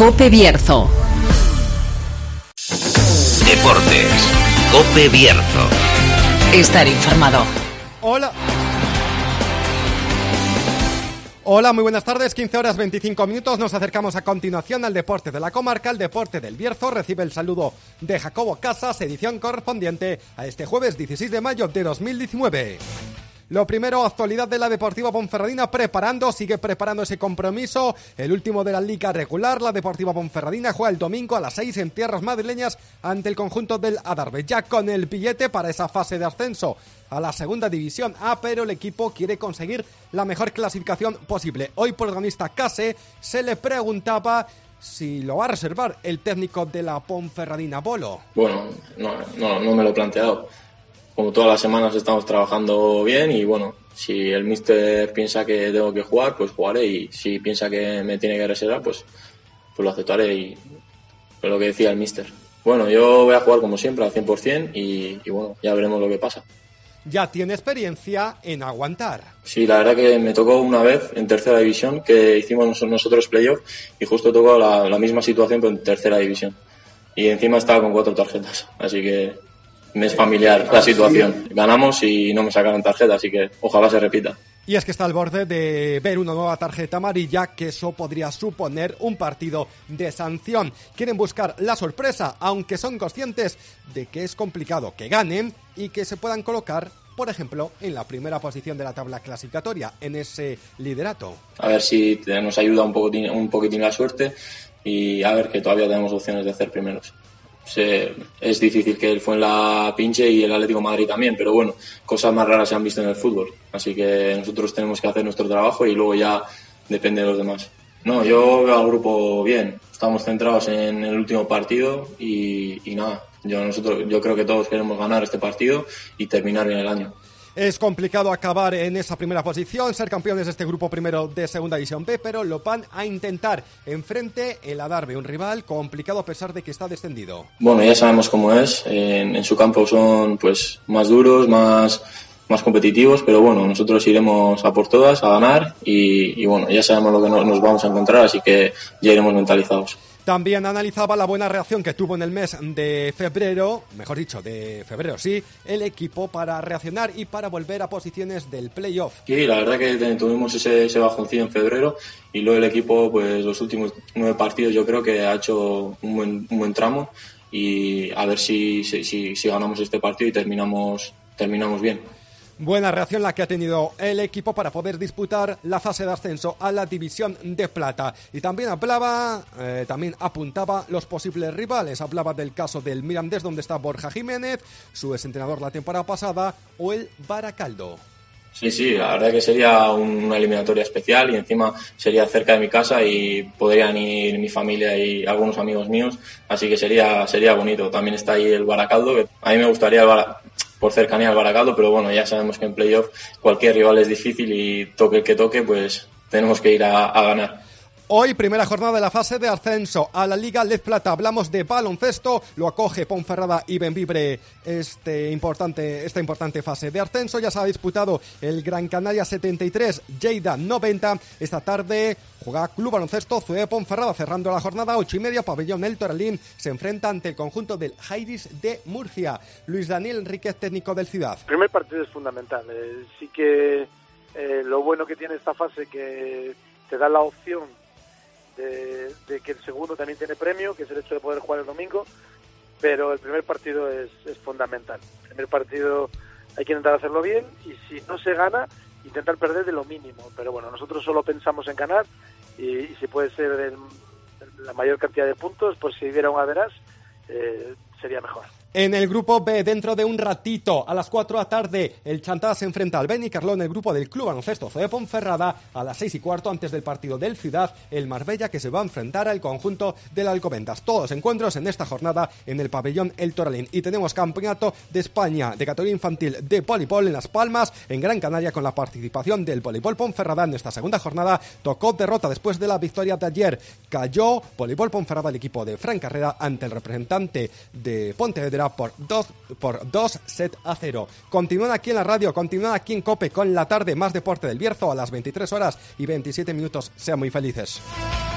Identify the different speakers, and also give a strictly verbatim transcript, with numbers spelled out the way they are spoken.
Speaker 1: COPE Bierzo.
Speaker 2: Deportes. COPE Bierzo.
Speaker 1: Estar informado.
Speaker 3: Hola. Hola, muy buenas tardes, quince horas veinticinco minutos, nos acercamos a continuación al deporte de la comarca, el deporte del Bierzo. Recibe el saludo de Jacobo Casas, edición correspondiente a este jueves dieciséis de mayo de dos mil diecinueve. Lo primero, actualidad de la Deportiva Ponferradina preparando, sigue preparando ese compromiso, el último de la liga regular. La Deportiva Ponferradina juega el domingo a las seis en tierras madrileñas ante el conjunto del Adarve, ya con el billete para esa fase de ascenso a la segunda división A, pero el equipo quiere conseguir la mejor clasificación posible. Hoy, protagonista Case, se le preguntaba si lo va a reservar el técnico de la Ponferradina, Bolo.
Speaker 4: Bueno, no, no, no me lo he planteado. Como todas las semanas estamos trabajando bien y bueno, si el míster piensa que tengo que jugar, pues jugaré, y si piensa que me tiene que reservar, pues, pues lo aceptaré, y es lo que decía el míster. Bueno, yo voy a jugar como siempre al cien por ciento y, y bueno, ya veremos lo que pasa.
Speaker 3: Ya tiene experiencia en aguantar.
Speaker 4: Sí, la verdad que me tocó una vez en tercera división, que hicimos nosotros playoff, y justo tocó la, la misma situación pero en tercera división. Y encima estaba con cuatro tarjetas, así que me es familiar la situación. Ganamos y no me sacaron tarjeta, así que ojalá se repita.
Speaker 3: Y es que está al borde de ver una nueva tarjeta amarilla, que eso podría suponer un partido de sanción. Quieren buscar la sorpresa, aunque son conscientes de que es complicado que ganen y que se puedan colocar, por ejemplo, en la primera posición de la tabla clasificatoria, en ese liderato.
Speaker 4: A ver si nos ayuda un poquitín, un poquitín la suerte, y a ver que todavía tenemos opciones de hacer primeros. Se, es difícil que el Fuenla pinche y el Atlético de Madrid también, pero bueno, cosas más raras se han visto en el fútbol, así que nosotros tenemos que hacer nuestro trabajo y luego ya depende de los demás. No, yo veo al grupo bien, estamos centrados en el último partido y, y nada, yo, nosotros, yo creo que todos queremos ganar este partido y terminar bien el año.
Speaker 3: Es complicado acabar en esa primera posición, ser campeones de este grupo primero de Segunda División B, pero lo van a intentar. Enfrente el Adarve, un rival complicado a pesar de que está descendido.
Speaker 4: Bueno, ya sabemos cómo es, en, en su campo son pues más duros, más, más competitivos, pero bueno, nosotros iremos a por todas, a ganar, y, y bueno, ya sabemos lo que nos, nos vamos a encontrar, así que ya iremos mentalizados.
Speaker 3: También analizaba la buena reacción que tuvo en el mes de febrero, mejor dicho, de febrero sí, el equipo para reaccionar y para volver a posiciones del playoff.
Speaker 4: Sí, la verdad que tuvimos ese, ese bajoncillo en febrero, y luego el equipo, pues los últimos nueve partidos yo creo que ha hecho un buen, un buen tramo, y a ver si, si, si, si ganamos este partido y terminamos, terminamos bien.
Speaker 3: Buena reacción la que ha tenido el equipo para poder disputar la fase de ascenso a la División de Plata. Y también hablaba, eh, también apuntaba los posibles rivales. Hablaba del caso del Mirandés, donde está Borja Jiménez, su exentrenador la temporada pasada, o el Baracaldo.
Speaker 4: Sí, sí, la verdad que sería una eliminatoria especial, y encima sería cerca de mi casa y podrían ir mi familia y algunos amigos míos, así que sería, sería bonito. También está ahí el Baracaldo, que a mí me gustaría el Baracaldo por cercanía al Baracaldo, pero bueno, ya sabemos que en playoff cualquier rival es difícil y toque el que toque, pues tenemos que ir a, a ganar.
Speaker 3: Hoy, primera jornada de la fase de ascenso a la Liga Lez Plata. Hablamos de baloncesto, lo acoge Ponferrada y Bembibre este importante, esta importante fase de ascenso. Ya se ha disputado el Gran Canaria setenta y tres, Lleida noventa. Esta tarde juega Club Baloncesto Zoe Ponferrada, cerrando la jornada, ocho y media, Pabellón El Toralín se enfrenta ante el conjunto del Jairis de Murcia. Luis Daniel Enríquez, técnico del Ciudad.
Speaker 5: El primer partido es fundamental. Eh, sí que eh, lo bueno que tiene esta fase, que te da la opción De, de que el segundo también tiene premio, que es el hecho de poder jugar el domingo, pero el primer partido es, es fundamental. El primer partido hay que intentar hacerlo bien, y si no se gana, intentar perder de lo mínimo, pero bueno, nosotros solo pensamos en ganar, y, y si puede ser el, la mayor cantidad de puntos, pues si hubiera un average, eh, sería mejor.
Speaker 3: En el grupo B, dentro de un ratito, a las cuatro de la tarde, el Chantada se enfrenta al Benicarló en el grupo del Club Baloncesto Zoe Ponferrada. A las seis y cuarto, antes del partido del Ciudad, el Marbella, que se va a enfrentar al conjunto del Alcobendas. Todos encuentros en esta jornada en el Pabellón El Toralín. Y tenemos Campeonato de España de categoría infantil de voleibol en Las Palmas, en Gran Canaria, con la participación del Voleibol Ponferrada. En esta segunda jornada tocó derrota después de la victoria de ayer. Cayó Voleibol Ponferrada, el equipo de Fran Carrera, ante el representante de Pontevedra por dos, por dos set a cero. Continúan aquí en la radio, continúan aquí en COPE con la tarde, más deporte del Bierzo a las veintitrés horas y veintisiete minutos. Sean muy felices.